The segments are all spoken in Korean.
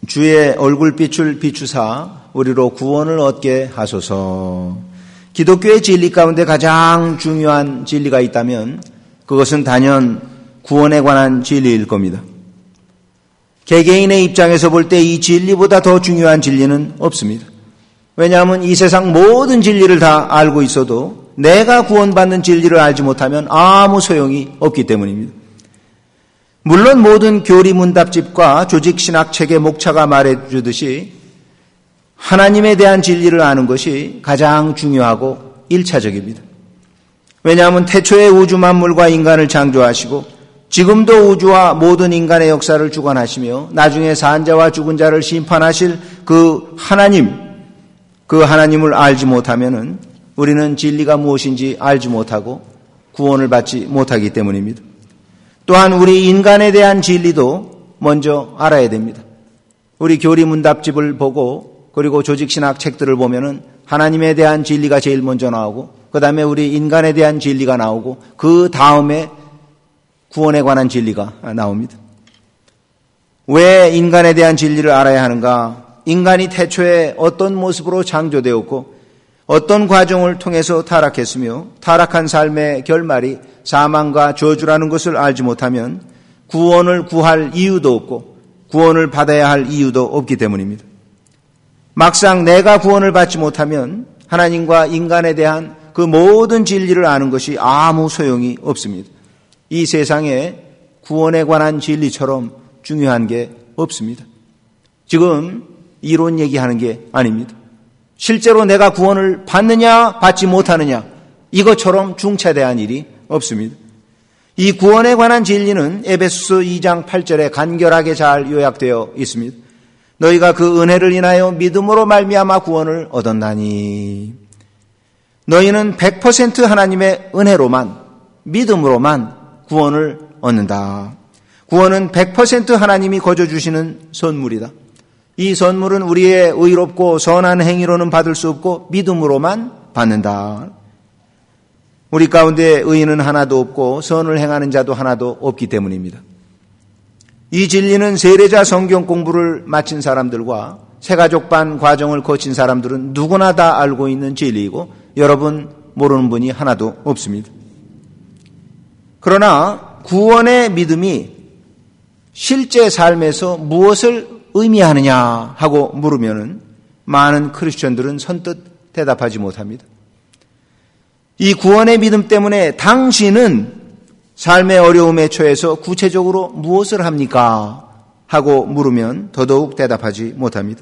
주의 얼굴빛을 비추사 우리로 구원을 얻게 하소서. 기독교의 진리 가운데 가장 중요한 진리가 있다면 그것은 단연 구원에 관한 진리일 겁니다. 개개인의 입장에서 볼 때 이 진리보다 더 중요한 진리는 없습니다. 왜냐하면 이 세상 모든 진리를 다 알고 있어도 내가 구원받는 진리를 알지 못하면 아무 소용이 없기 때문입니다. 물론 모든 교리문답집과 조직신학책의 목차가 말해주듯이 하나님에 대한 진리를 아는 것이 가장 중요하고 1차적입니다. 왜냐하면 태초에 우주 만물과 인간을 창조하시고 지금도 우주와 모든 인간의 역사를 주관하시며 나중에 산 자와 죽은 자를 심판하실 그 하나님을 알지 못하면은 우리는 진리가 무엇인지 알지 못하고 구원을 받지 못하기 때문입니다. 또한 우리 인간에 대한 진리도 먼저 알아야 됩니다. 우리 교리문답집을 보고 그리고 조직신학 책들을 보면은 하나님에 대한 진리가 제일 먼저 나오고 그 다음에 우리 인간에 대한 진리가 나오고 그 다음에 구원에 관한 진리가 나옵니다. 왜 인간에 대한 진리를 알아야 하는가? 인간이 태초에 어떤 모습으로 창조되었고 어떤 과정을 통해서 타락했으며 타락한 삶의 결말이 사망과 저주라는 것을 알지 못하면 구원을 구할 이유도 없고 구원을 받아야 할 이유도 없기 때문입니다. 막상 내가 구원을 받지 못하면 하나님과 인간에 대한 그 모든 진리를 아는 것이 아무 소용이 없습니다. 이 세상에 구원에 관한 진리처럼 중요한 게 없습니다. 지금 이론 얘기하는 게 아닙니다. 실제로 내가 구원을 받느냐 받지 못하느냐 이것처럼 중차대한 일이 없습니다. 이 구원에 관한 진리는 에베소서 2장 8절에 간결하게 잘 요약되어 있습니다. 너희가 그 은혜를 인하여 믿음으로 말미암아 구원을 얻었나니 너희는 100% 하나님의 은혜로만 믿음으로만 구원을 얻는다. 구원은 100% 하나님이 거저 주시는 선물이다. 이 선물은 우리의 의롭고 선한 행위로는 받을 수 없고 믿음으로만 받는다. 우리 가운데 의인은 하나도 없고 선을 행하는 자도 하나도 없기 때문입니다. 이 진리는 세례자 성경 공부를 마친 사람들과 새가족반 과정을 거친 사람들은 누구나 다 알고 있는 진리이고 여러분 모르는 분이 하나도 없습니다. 그러나 구원의 믿음이 실제 삶에서 무엇을 의미하느냐 하고 물으면은 많은 크리스천들은 선뜻 대답하지 못합니다. 이 구원의 믿음 때문에 당신은 삶의 어려움에 처해서 구체적으로 무엇을 합니까? 하고 물으면 더더욱 대답하지 못합니다.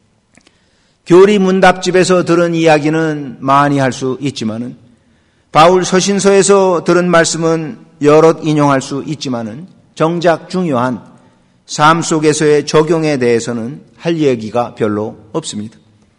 교리문답집에서 들은 이야기는 많이 할 수 있지만은 바울 서신서에서 들은 말씀은 여럿 인용할 수 있지만은 정작 중요한 삶 속에서의 적용에 대해서는 할 얘기가 별로 없습니다.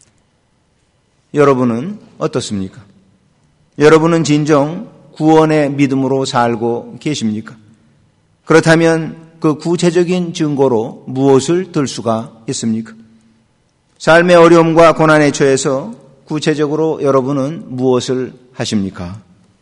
여러분은 어떻습니까? 여러분은 진정 구원의 믿음으로 살고 계십니까? 그렇다면 그 구체적인 증거로 무엇을 들 수가 있습니까? 삶의 어려움과 고난에 처해서 구체적으로 여러분은 무엇을 하십니까?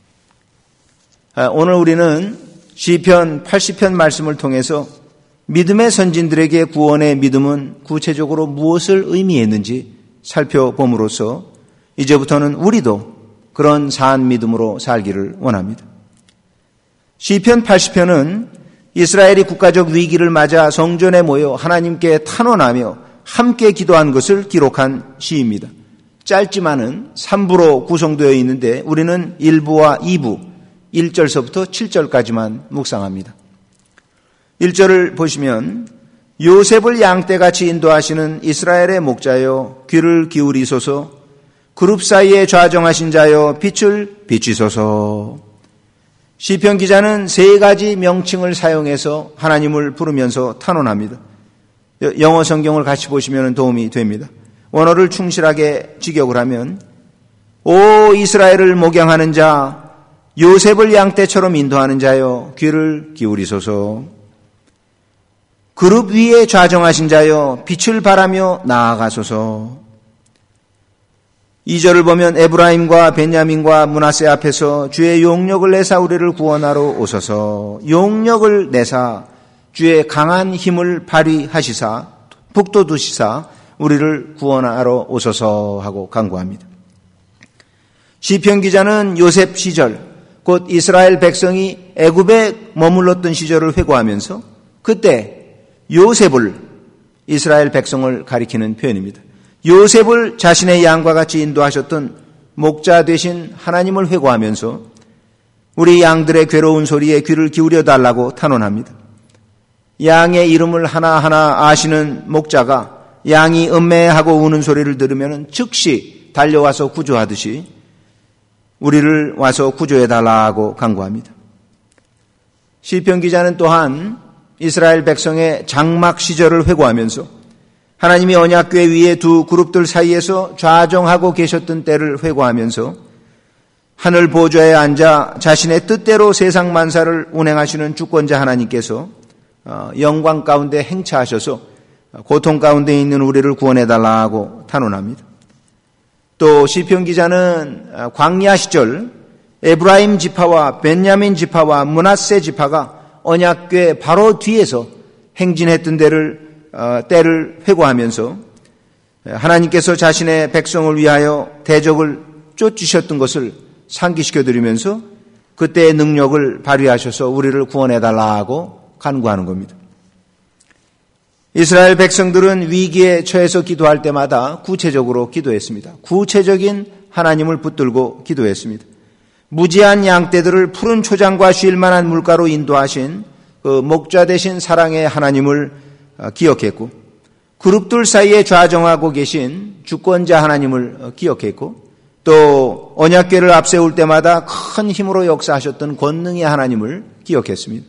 오늘 우리는 시편 80편 말씀을 통해서 믿음의 선진들에게 구원의 믿음은 구체적으로 무엇을 의미했는지 살펴봄으로써 이제부터는 우리도 그런 산 믿음으로 살기를 원합니다. 시편 80편은 이스라엘이 국가적 위기를 맞아 성전에 모여 하나님께 탄원하며 함께 기도한 것을 기록한 시입니다. 짧지만은 3부로 구성되어 있는데 우리는 1부와 2부 1절서부터 7절까지만 묵상합니다. 1절을 보시면 요셉을 양떼같이 인도하시는 이스라엘의 목자여 귀를 기울이소서 그룹 사이에 좌정하신 자여 빛을 비추소서. 시편 기자는 세 가지 명칭을 사용해서 하나님을 부르면서 탄원합니다. 영어 성경을 같이 보시면 도움이 됩니다. 원어를 충실하게 직역을 하면 오 이스라엘을 목양하는 자 요셉을 양떼처럼 인도하는 자여 귀를 기울이소서. 그룹 위에 좌정하신 자여 빛을 바라며 나아가소서. 2절을 보면 에브라임과 베냐민과 므낫세 앞에서 주의 용력을 내사 우리를 구원하러 오소서. 용력을 내사 주의 강한 힘을 발휘하시사 북돋우시사 우리를 구원하러 오소서 하고 간구합니다. 시편 기자는 요셉 시절, 곧 이스라엘 백성이 애굽에 머물렀던 시절을 회고하면서 그때 요셉을, 이스라엘 백성을 가리키는 표현입니다. 요셉을 자신의 양과 같이 인도하셨던 목자 되신 하나님을 회고하면서 우리 양들의 괴로운 소리에 귀를 기울여 달라고 탄원합니다. 양의 이름을 하나하나 아시는 목자가 양이 음매하고 우는 소리를 들으면 즉시 달려와서 구조하듯이 우리를 와서 구조해달라고 간구합니다. 시편 기자는 또한 이스라엘 백성의 장막 시절을 회고하면서 하나님이 언약궤 위에 두 그룹들 사이에서 좌정하고 계셨던 때를 회고하면서 하늘 보좌에 앉아 자신의 뜻대로 세상 만사를 운행하시는 주권자 하나님께서 영광 가운데 행차하셔서 고통 가운데 있는 우리를 구원해달라고 탄원합니다. 또 시편 기자는 광야 시절 에브라임 지파와 벤야민 지파와 므낫세 지파가 언약궤 바로 뒤에서 행진했던 때를 회고하면서 하나님께서 자신의 백성을 위하여 대적을 쫓으셨던 것을 상기시켜드리면서 그때의 능력을 발휘하셔서 우리를 구원해달라고 간구하는 겁니다. 이스라엘 백성들은 위기에 처해서 기도할 때마다 구체적으로 기도했습니다. 구체적인 하나님을 붙들고 기도했습니다. 무지한 양떼들을 푸른 초장과 쉴 만한 물가로 인도하신 그 목자 되신 사랑의 하나님을 기억했고, 그룹들 사이에 좌정하고 계신 주권자 하나님을 기억했고, 또 언약궤를 앞세울 때마다 큰 힘으로 역사하셨던 권능의 하나님을 기억했습니다.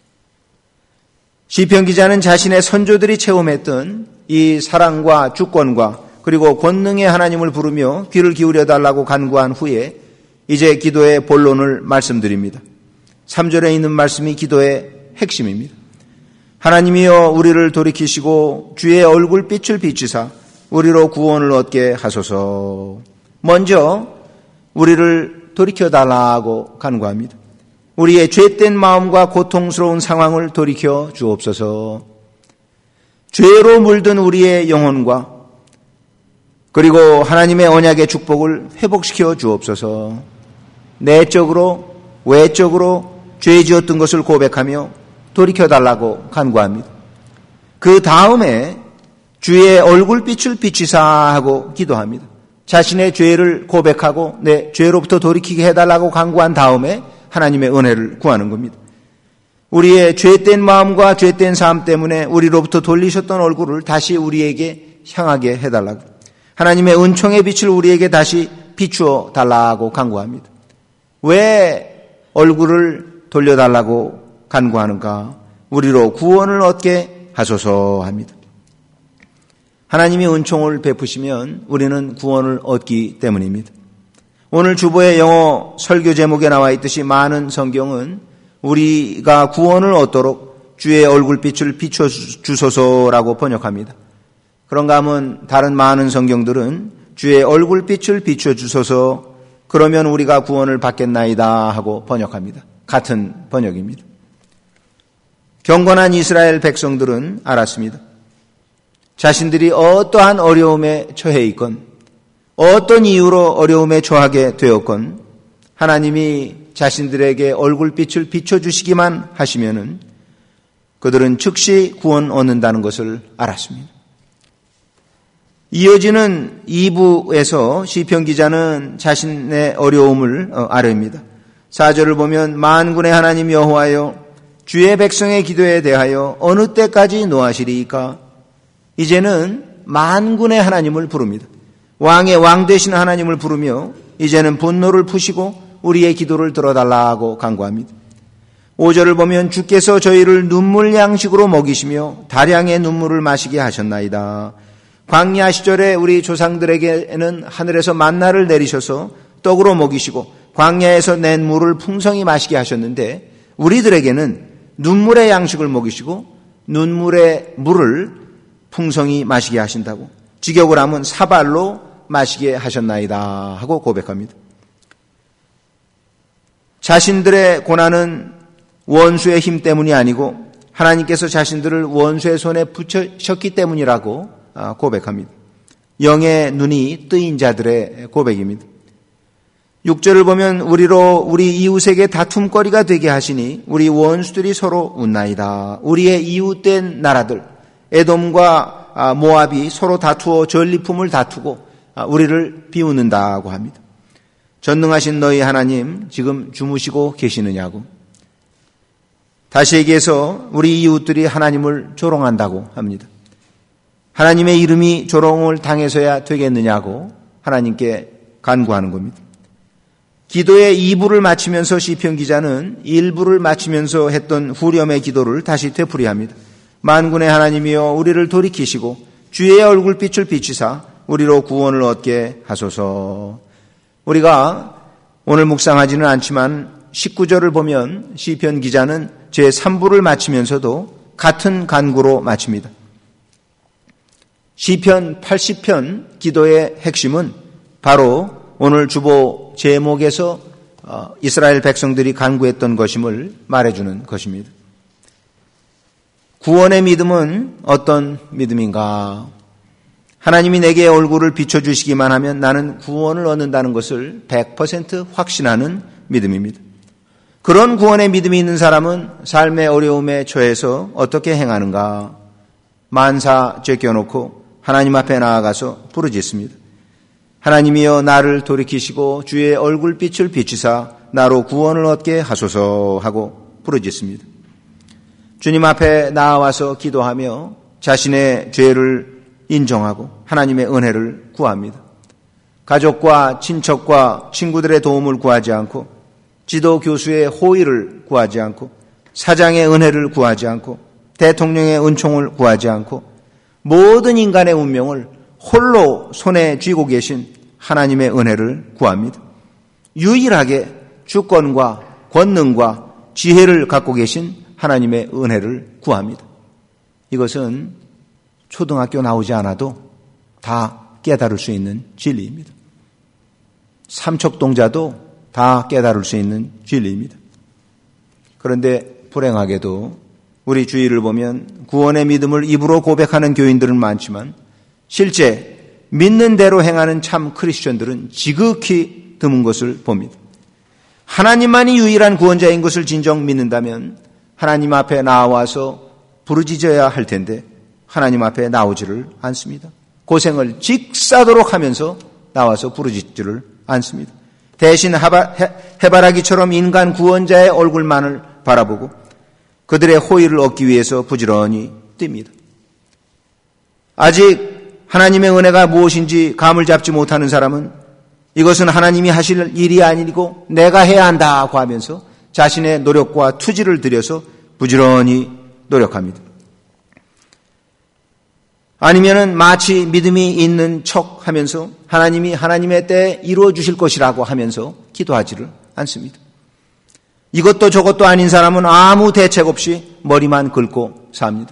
시편 기자는 자신의 선조들이 체험했던 이 사랑과 주권과 그리고 권능의 하나님을 부르며 귀를 기울여 달라고 간구한 후에 이제 기도의 본론을 말씀드립니다. 3절에 있는 말씀이 기도의 핵심입니다. 하나님이여 우리를 돌이키시고 주의 얼굴빛을 비추사 우리로 구원을 얻게 하소서. 먼저 우리를 돌이켜달라고 간구합니다. 우리의 죄된 마음과 고통스러운 상황을 돌이켜 주옵소서. 죄로 물든 우리의 영혼과 그리고 하나님의 언약의 축복을 회복시켜 주옵소서. 내적으로 외적으로 죄 지었던 것을 고백하며 돌이켜달라고 간구합니다. 그 다음에 주의 얼굴빛을 비추사 하고 기도합니다. 자신의 죄를 고백하고 내 죄로부터 돌이키게 해달라고 간구한 다음에 하나님의 은혜를 구하는 겁니다. 우리의 죄된 마음과 죄된 삶 때문에 우리로부터 돌리셨던 얼굴을 다시 우리에게 향하게 해달라고, 하나님의 은총의 빛을 우리에게 다시 비추어 달라고 간구합니다. 왜 얼굴을 돌려달라고 간구하는가? 우리로 구원을 얻게 하소서 합니다. 하나님이 은총을 베푸시면 우리는 구원을 얻기 때문입니다. 오늘 주보의 영어 설교 제목에 나와 있듯이 많은 성경은 우리가 구원을 얻도록 주의 얼굴빛을 비춰주소서라고 번역합니다. 그런가 하면 다른 많은 성경들은 주의 얼굴빛을 비춰주소서, 그러면 우리가 구원을 받겠나이다 하고 번역합니다. 같은 번역입니다. 경건한 이스라엘 백성들은 알았습니다. 자신들이 어떠한 어려움에 처해 있건 어떤 이유로 어려움에 처하게 되었건 하나님이 자신들에게 얼굴빛을 비춰주시기만 하시면은 그들은 즉시 구원 얻는다는 것을 알았습니다. 이어지는 2부에서 시편 기자는 자신의 어려움을 아뢰입니다. 4절을 보면 만군의 하나님 여호와여 주의 백성의 기도에 대하여 어느 때까지 노하시리이까? 이제는 만군의 하나님을 부릅니다. 왕의 왕 되신 하나님을 부르며 이제는 분노를 푸시고 우리의 기도를 들어달라고 간구합니다. 5절을 보면 주께서 저희를 눈물 양식으로 먹이시며 다량의 눈물을 마시게 하셨나이다. 광야 시절에 우리 조상들에게는 하늘에서 만나를 내리셔서 떡으로 먹이시고 광야에서 낸 물을 풍성히 마시게 하셨는데 우리들에게는 눈물의 양식을 먹이시고 눈물의 물을 풍성히 마시게 하신다고, 직역을 하면 사발로 마시게 하셨나이다 하고 고백합니다. 자신들의 고난은 원수의 힘 때문이 아니고 하나님께서 자신들을 원수의 손에 붙이셨기 때문이라고 고백합니다. 영의 눈이 뜨인 자들의 고백입니다. 6절을 보면 우리 이웃에게 다툼거리가 되게 하시니 우리 원수들이 서로 웃나이다. 우리의 이웃된 나라들 에돔과 모압이 서로 다투어 전리품을 다투고 우리를 비웃는다고 합니다. 전능하신 너희 하나님 지금 주무시고 계시느냐고. 다시 얘기해서 우리 이웃들이 하나님을 조롱한다고 합니다. 하나님의 이름이 조롱을 당해서야 되겠느냐고 하나님께 간구하는 겁니다. 기도의 2부를 마치면서 시편 기자는 1부를 마치면서 했던 후렴의 기도를 다시 되풀이합니다. 만군의 하나님이여 우리를 돌이키시고 주의 얼굴빛을 비추사 우리로 구원을 얻게 하소서. 우리가 오늘 묵상하지는 않지만 19절을 보면 시편 기자는 제3부를 마치면서도 같은 간구로 마칩니다. 시편 80편 기도의 핵심은 바로 오늘 주보 제목에서 이스라엘 백성들이 간구했던 것임을 말해주는 것입니다. 구원의 믿음은 어떤 믿음인가? 하나님이 내게 얼굴을 비춰주시기만 하면 나는 구원을 얻는다는 것을 100% 확신하는 믿음입니다. 그런 구원의 믿음이 있는 사람은 삶의 어려움에 처해서 어떻게 행하는가? 만사 제껴놓고 하나님 앞에 나아가서 부르짖습니다. 하나님이여 나를 돌이키시고 주의 얼굴빛을 비추사 나로 구원을 얻게 하소서 하고 부르짖습니다. 주님 앞에 나아와서 기도하며 자신의 죄를 인정하고 하나님의 은혜를 구합니다. 가족과 친척과 친구들의 도움을 구하지 않고 지도 교수의 호의를 구하지 않고 사장의 은혜를 구하지 않고 대통령의 은총을 구하지 않고 모든 인간의 운명을 홀로 손에 쥐고 계신 하나님의 은혜를 구합니다. 유일하게 주권과 권능과 지혜를 갖고 계신 하나님의 은혜를 구합니다. 이것은 초등학교 나오지 않아도 다 깨달을 수 있는 진리입니다. 삼척동자도 다 깨달을 수 있는 진리입니다. 그런데 불행하게도 우리 주위를 보면 구원의 믿음을 입으로 고백하는 교인들은 많지만 실제 믿는 대로 행하는 참 크리스천들은 지극히 드문 것을 봅니다. 하나님만이 유일한 구원자인 것을 진정 믿는다면 하나님 앞에 나와서 부르짖어야 할 텐데 하나님 앞에 나오지를 않습니다. 고생을 직사도록 하면서 나와서 부르짖지를 않습니다. 대신 해바라기처럼 인간 구원자의 얼굴만을 바라보고 그들의 호의를 얻기 위해서 부지런히 뜁니다. 아직 하나님의 은혜가 무엇인지 감을 잡지 못하는 사람은 이것은 하나님이 하실 일이 아니고 내가 해야 한다고 하면서 자신의 노력과 투지를 들여서 부지런히 노력합니다. 아니면은 마치 믿음이 있는 척 하면서 하나님이 하나님의 때에 이루어 주실 것이라고 하면서 기도하지를 않습니다. 이것도 저것도 아닌 사람은 아무 대책 없이 머리만 긁고 삽니다.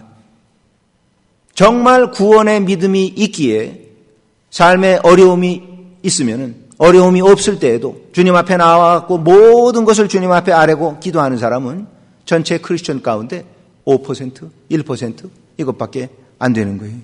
정말 구원의 믿음이 있기에 삶에 어려움이 있으면은 어려움이 없을 때에도 주님 앞에 나와갖고 모든 것을 주님 앞에 아뢰고 기도하는 사람은 전체 크리스천 가운데 5%, 1% 이것밖에 안 되는 거예요.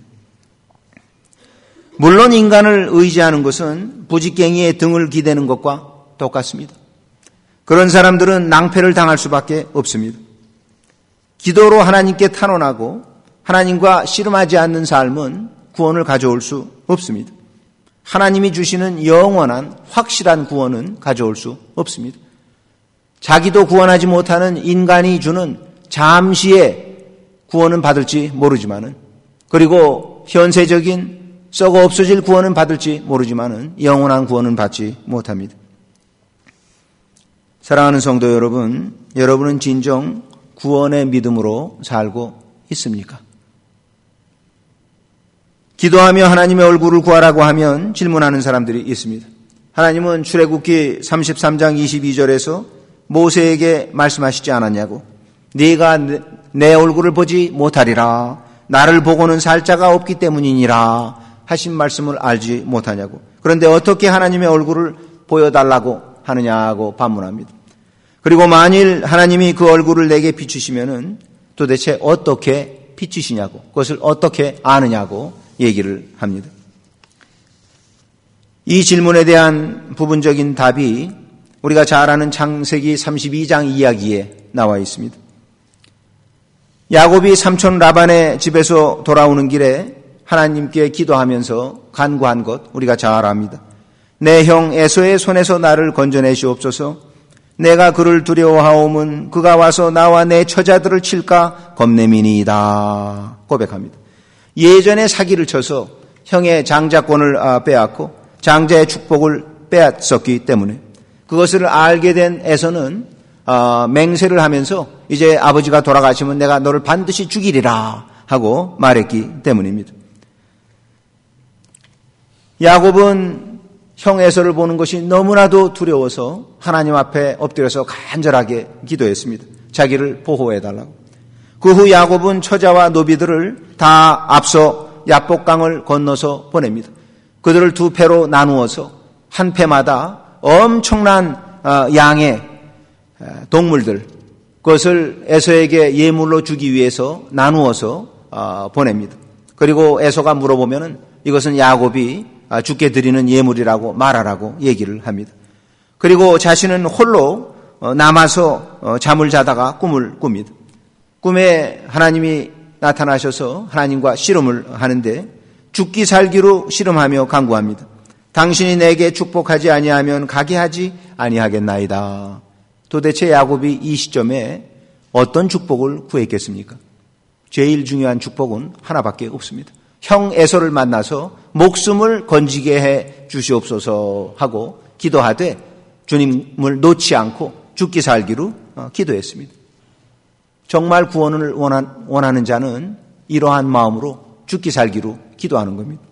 물론 인간을 의지하는 것은 부직갱이의 등을 기대는 것과 똑같습니다. 그런 사람들은 낭패를 당할 수밖에 없습니다. 기도로 하나님께 탄원하고 하나님과 씨름하지 않는 삶은 구원을 가져올 수 없습니다. 하나님이 주시는 영원한 확실한 구원은 가져올 수 없습니다. 자기도 구원하지 못하는 인간이 주는 잠시의 구원은 받을지 모르지만은 그리고 현세적인 썩어 없어질 구원은 받을지 모르지만은 영원한 구원은 받지 못합니다. 사랑하는 성도 여러분, 여러분은 진정 구원의 믿음으로 살고 있습니까? 기도하며 하나님의 얼굴을 구하라고 하면 질문하는 사람들이 있습니다. 하나님은 출애굽기 33장 22절에서 모세에게 말씀하시지 않았냐고. 네가 내 얼굴을 보지 못하리라. 나를 보고는 살 자가 없기 때문이니라 하신 말씀을 알지 못하냐고. 그런데 어떻게 하나님의 얼굴을 보여달라고 하느냐고 반문합니다. 그리고 만일 하나님이 그 얼굴을 내게 비추시면은 도대체 어떻게 빚지시냐고, 그것을 어떻게 아느냐고 얘기를 합니다. 이 질문에 대한 부분적인 답이 우리가 잘 아는 창세기 32장 이야기에 나와 있습니다. 야곱이 삼촌 라반의 집에서 돌아오는 길에 하나님께 기도하면서 간구한 것 우리가 잘 압니다. 내 형 에서의 손에서 나를 건져내시옵소서. 내가 그를 두려워하오면 그가 와서 나와 내 처자들을 칠까 겁내미니이다 고백합니다. 예전에 사기를 쳐서 형의 장자권을 빼앗고 장자의 축복을 빼앗았기 때문에 그것을 알게 된 에서는 맹세를 하면서 이제 아버지가 돌아가시면 내가 너를 반드시 죽이리라 하고 말했기 때문입니다. 야곱은 형 에서를 보는 것이 너무나도 두려워서 하나님 앞에 엎드려서 간절하게 기도했습니다. 자기를 보호해달라고. 그 후 야곱은 처자와 노비들을 다 앞서 야복강을 건너서 보냅니다. 그들을 두 패로 나누어서 한 패마다 엄청난 양의 동물들, 그것을 에서에게 예물로 주기 위해서 나누어서 보냅니다. 그리고 에서가 물어보면은 이것은 야곱이 주께 드리는 예물이라고 말하라고 얘기를 합니다. 그리고 자신은 홀로 남아서 잠을 자다가 꿈을 꿉니다. 꿈에 하나님이 나타나셔서 하나님과 씨름을 하는데 죽기 살기로 씨름하며 간구합니다. 당신이 내게 축복하지 아니하면 가게 하지 아니하겠나이다. 도대체 야곱이 이 시점에 어떤 축복을 구했겠습니까? 제일 중요한 축복은 하나밖에 없습니다. 형 에서를 만나서 목숨을 건지게 해 주시옵소서 하고 기도하되 주님을 놓지 않고 죽기 살기로 기도했습니다. 정말 구원을 원하는 자는 이러한 마음으로 죽기 살기로 기도하는 겁니다.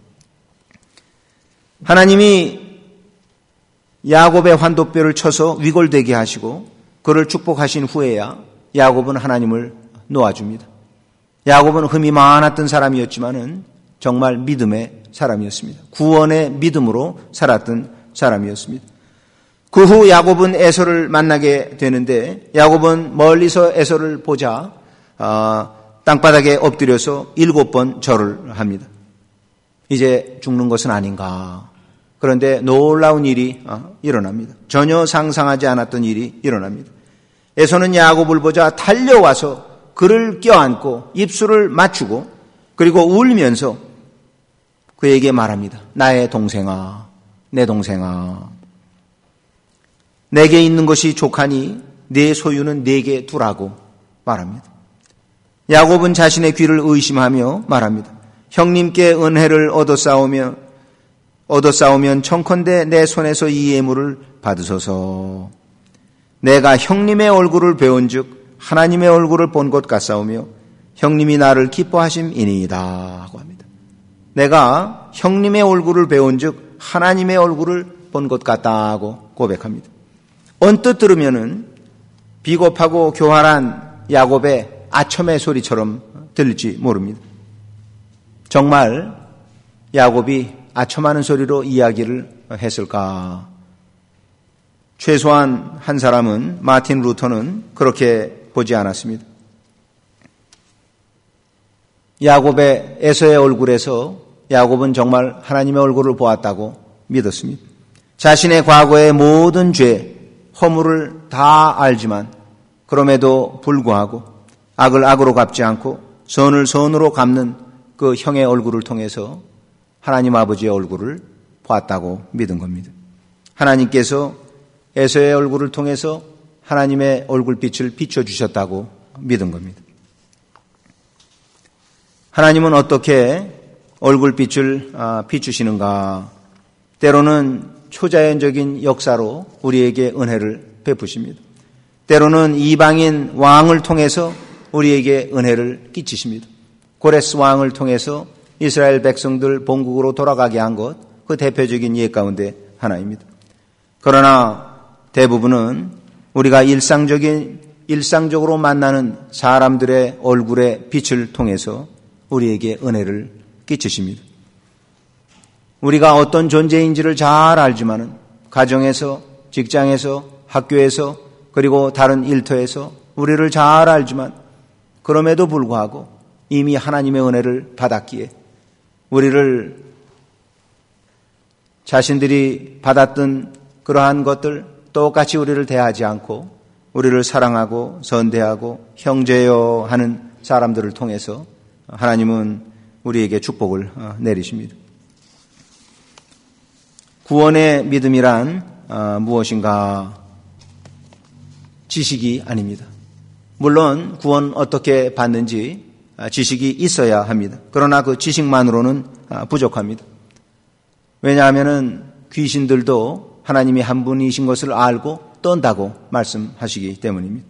하나님이 야곱의 환도뼈를 쳐서 위골되게 하시고 그를 축복하신 후에야 야곱은 하나님을 놓아줍니다. 야곱은 흠이 많았던 사람이었지만은 정말 믿음의 사람이었습니다. 구원의 믿음으로 살았던 사람이었습니다. 그 후 야곱은 에서를 만나게 되는데 야곱은 멀리서 에서를 보자 땅바닥에 엎드려서 7번 절을 합니다. 이제 죽는 것은 아닌가. 그런데 놀라운 일이 일어납니다. 전혀 상상하지 않았던 일이 일어납니다. 에서는 야곱을 보자 달려와서 그를 껴안고 입술을 맞추고 그리고 울면서 그에게 말합니다. 나의 동생아, 내 동생아. 내게 있는 것이 족하니 내 소유는 내게 두라고 말합니다. 야곱은 자신의 귀를 의심하며 말합니다. 형님께 은혜를 얻어싸우면 청컨대 내 손에서 이 예물을 받으소서. 내가 형님의 얼굴을 배운즉 하나님의 얼굴을 본 것 같사오며 형님이 나를 기뻐하심이니이다 하고 합니다. 내가 형님의 얼굴을 배운즉 하나님의 얼굴을 본 것 같다고 고백합니다. 언뜻 들으면은 비겁하고 교활한 야곱의 아첨의 소리처럼 들릴지 모릅니다. 정말 야곱이 아첨하는 소리로 이야기를 했을까? 최소한 한 사람은 마틴 루터는 그렇게 보지 않았습니다. 야곱의 에서의 얼굴에서 야곱은 정말 하나님의 얼굴을 보았다고 믿었습니다. 자신의 과거의 모든 죄, 허물을 다 알지만 그럼에도 불구하고 악을 악으로 갚지 않고 선을 선으로 갚는 그 형의 얼굴을 통해서 하나님 아버지의 얼굴을 보았다고 믿은 겁니다. 하나님께서 에서의 얼굴을 통해서 하나님의 얼굴빛을 비춰주셨다고 믿은 겁니다. 하나님은 어떻게 얼굴빛을 비추시는가? 때로는 초자연적인 역사로 우리에게 은혜를 베푸십니다. 때로는 이방인 왕을 통해서 우리에게 은혜를 끼치십니다. 고레스 왕을 통해서 이스라엘 백성들 본국으로 돌아가게 한 것, 그 대표적인 예 가운데 하나입니다. 그러나 대부분은 우리가 일상적으로 만나는 사람들의 얼굴의 빛을 통해서 우리에게 은혜를 끼치십니다. 우리가 어떤 존재인지를 잘 알지만은 가정에서, 직장에서, 학교에서, 그리고 다른 일터에서 우리를 잘 알지만 그 그럼에도 불구하고 이미 하나님의 은혜를 받았기에 우리를 자신들이 받았던 그러한 것들 똑같이 우리를 대하지 않고 우리를 사랑하고 선대하고 형제여 하는 사람들을 통해서 하나님은 우리에게 축복을 내리십니다. 구원의 믿음이란 무엇인가? 지식이 아닙니다. 물론 구원 어떻게 받는지 지식이 있어야 합니다. 그러나 그 지식만으로는 부족합니다. 왜냐하면 귀신들도 하나님이 한 분이신 것을 알고 떤다고 말씀하시기 때문입니다.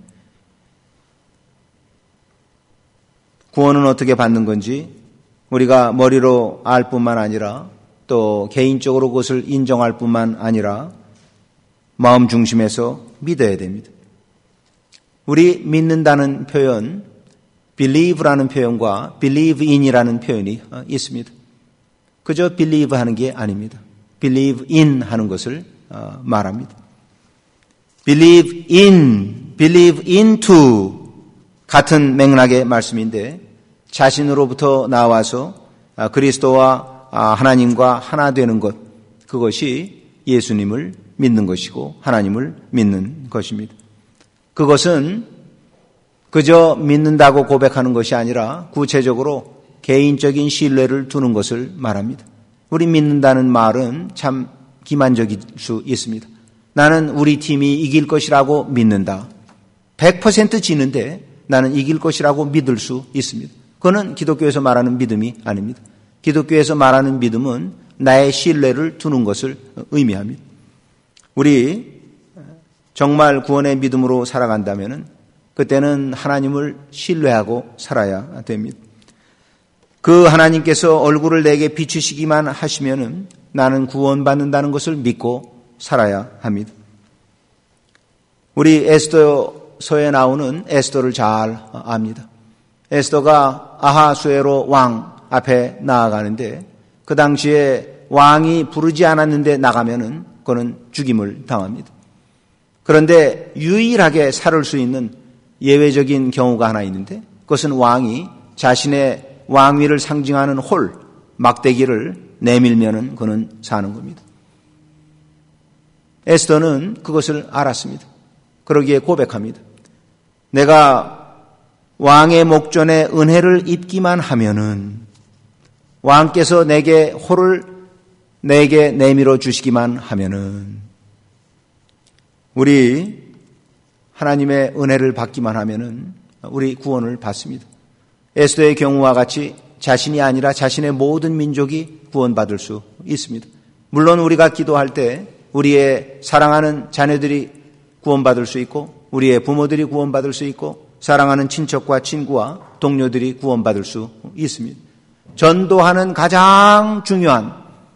구원은 어떻게 받는 건지 우리가 머리로 알 뿐만 아니라 또 개인적으로 그것을 인정할 뿐만 아니라 마음 중심에서 믿어야 됩니다. 우리 믿는다는 표현, believe라는 표현과 believe in이라는 표현이 있습니다. 그저 believe 하는 게 아닙니다. believe in 하는 것을 말합니다. believe in, believe into 같은 맥락의 말씀인데 자신으로부터 나와서 그리스도와 하나님과 하나 되는 것, 그것이 예수님을 믿는 것이고 하나님을 믿는 것입니다. 그것은 그저 믿는다고 고백하는 것이 아니라 구체적으로 개인적인 신뢰를 두는 것을 말합니다. 우리 믿는다는 말은 참 기만적일 수 있습니다. 나는 우리 팀이 이길 것이라고 믿는다. 100% 지는데 나는 이길 것이라고 믿을 수 있습니다. 그거는 기독교에서 말하는 믿음이 아닙니다. 기독교에서 말하는 믿음은 나의 신뢰를 두는 것을 의미합니다. 우리 정말 구원의 믿음으로 살아간다면 그때는 하나님을 신뢰하고 살아야 됩니다. 그 하나님께서 얼굴을 내게 비추시기만 하시면 나는 구원받는다는 것을 믿고 살아야 합니다. 우리 에스더서에 나오는 에스더를 잘 압니다. 에스더가 아하수에로 왕 앞에 나아가는데 그 당시에 왕이 부르지 않았는데 나가면은 그는 죽임을 당합니다. 그런데 유일하게 살을 수 있는 예외적인 경우가 하나 있는데 그것은 왕이 자신의 왕위를 상징하는 홀, 막대기를 내밀면은 그는 사는 겁니다. 에스더는 그것을 알았습니다. 그러기에 고백합니다. 내가 왕의 목전에 은혜를 입기만 하면은 왕께서 내게 홀을 내게 내밀어 주시기만 하면은 우리 하나님의 은혜를 받기만 하면은 우리 구원을 받습니다. 에스더의 경우와 같이 자신이 아니라 자신의 모든 민족이 구원받을 수 있습니다. 물론 우리가 기도할 때 우리의 사랑하는 자녀들이 구원받을 수 있고 우리의 부모들이 구원받을 수 있고 사랑하는 친척과 친구와 동료들이 구원받을 수 있습니다. 전도하는 가장 중요한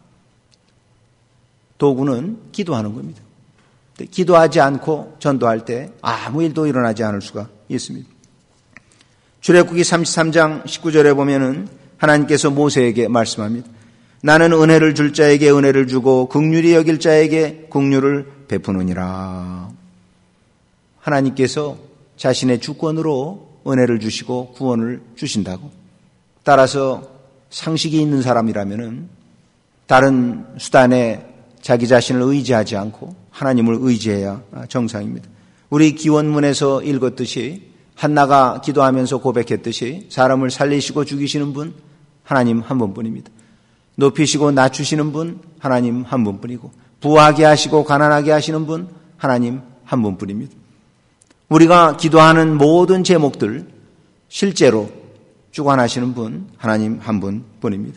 도구는 기도하는 겁니다. 기도하지 않고 전도할 때 아무 일도 일어나지 않을 수가 있습니다. 출애굽기 33장 19절에 보면은 하나님께서 모세에게 말씀합니다. 나는 은혜를 줄 자에게 은혜를 주고 긍휼히 여길 자에게 긍휼을 베푸느니라. 하나님께서 자신의 주권으로 은혜를 주시고 구원을 주신다고. 따라서 상식이 있는 사람이라면은 다른 수단에 자기 자신을 의지하지 않고 하나님을 의지해야 정상입니다. 우리 기원문에서 읽었듯이 한나가 기도하면서 고백했듯이 사람을 살리시고 죽이시는 분 하나님 한 분뿐입니다. 높이시고 낮추시는 분 하나님 한 분뿐이고 부하게 하시고 가난하게 하시는 분 하나님 한 분뿐입니다. 우리가 기도하는 모든 제목들 실제로 주관하시는 분 하나님 한 분뿐입니다.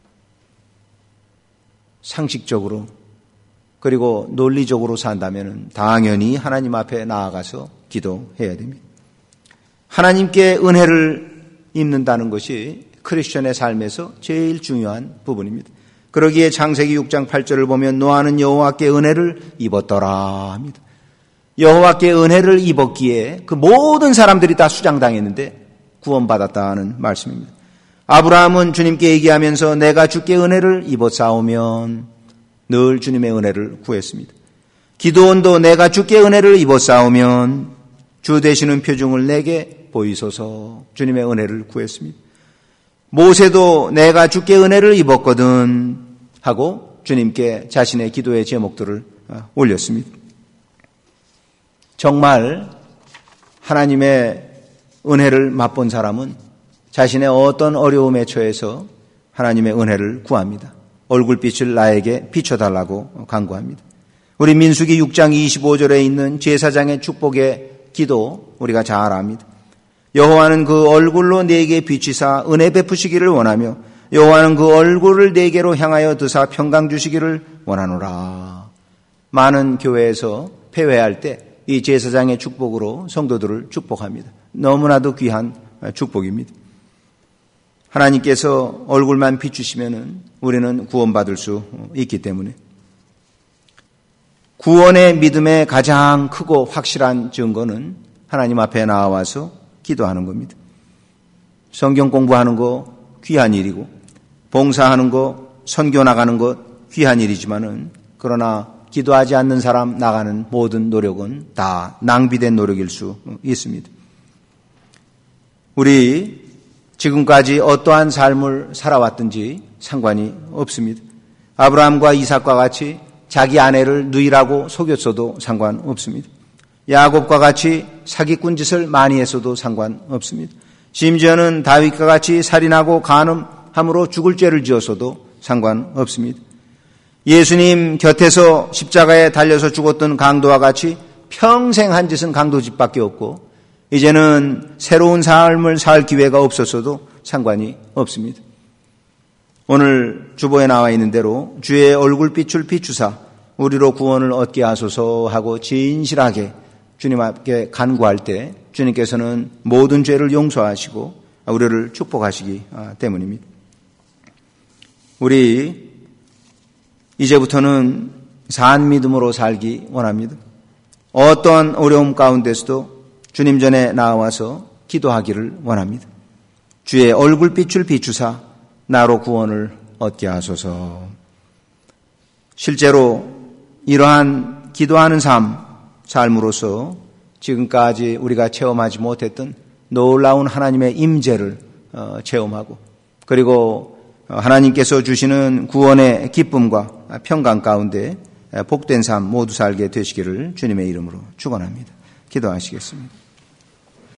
상식적으로 그리고 논리적으로 산다면 당연히 하나님 앞에 나아가서 기도해야 됩니다. 하나님께 은혜를 입는다는 것이 크리스천의 삶에서 제일 중요한 부분입니다. 그러기에 창세기 6장 8절을 보면 노아는 여호와께 은혜를 입었더라 합니다. 여호와께 은혜를 입었기에 그 모든 사람들이 다 수장당했는데 구원받았다는 말씀입니다. 아브라함은 주님께 얘기하면서 내가 주께 은혜를 입었사오면 늘 주님의 은혜를 구했습니다. 기드온도 내가 주께 은혜를 입었사오면 주 되시는 표징을 내게 보이소서 주님의 은혜를 구했습니다. 모세도 내가 주께 은혜를 입었거든 하고 주님께 자신의 기도의 제목들을 올렸습니다. 정말 하나님의 은혜를 맛본 사람은 자신의 어떤 어려움에 처해서 하나님의 은혜를 구합니다. 얼굴빛을 나에게 비춰달라고 간구합니다. 우리 민수기 6장 25절에 있는 제사장의 축복의 기도 우리가 잘 압니다. 여호와는 그 얼굴로 네게 비치사 은혜 베푸시기를 원하며 여호와는 그 얼굴을 네게로 향하여 드사 평강 주시기를 원하노라. 많은 교회에서 폐회할 때 이 제사장의 축복으로 성도들을 축복합니다. 너무나도 귀한 축복입니다. 하나님께서 얼굴만 비추시면 우리는 구원받을 수 있기 때문에 구원의 믿음의 가장 크고 확실한 증거는 하나님 앞에 나와서 기도하는 겁니다. 성경 공부하는 거 귀한 일이고 봉사하는 거 선교 나가는 것 귀한 일이지만은 그러나 기도하지 않는 사람 나가는 모든 노력은 다 낭비된 노력일 수 있습니다. 우리 지금까지 어떠한 삶을 살아왔든지 상관이 없습니다. 아브라함과 이삭과 같이 자기 아내를 누이라고 속였어도 상관없습니다. 야곱과 같이 사기꾼 짓을 많이 했어도 상관없습니다. 심지어는 다윗과 같이 살인하고 간음함으로 죽을 죄를 지었어도 상관없습니다. 예수님 곁에서 십자가에 달려서 죽었던 강도와 같이 평생 한 짓은 강도짓밖에 없고 이제는 새로운 삶을 살 기회가 없었어도 상관이 없습니다. 오늘 주보에 나와 있는 대로 주의 얼굴빛을 비추사 우리로 구원을 얻게 하소서 하고 진실하게 주님 앞에 간구할 때 주님께서는 모든 죄를 용서하시고 우리를 축복하시기 때문입니다. 우리 이제부터는 산 믿음으로 살기 원합니다. 어떠한 어려움 가운데서도 주님 전에 나와서 기도하기를 원합니다. 주의 얼굴빛을 비추사 나로 구원을 얻게 하소서. 실제로 이러한 기도하는 삶으로서 지금까지 우리가 체험하지 못했던 놀라운 하나님의 임재를 체험하고 그리고 하나님께서 주시는 구원의 기쁨과 평강 가운데 복된 삶 모두 살게 되시기를 주님의 이름으로 축원합니다. 기도하시겠습니다.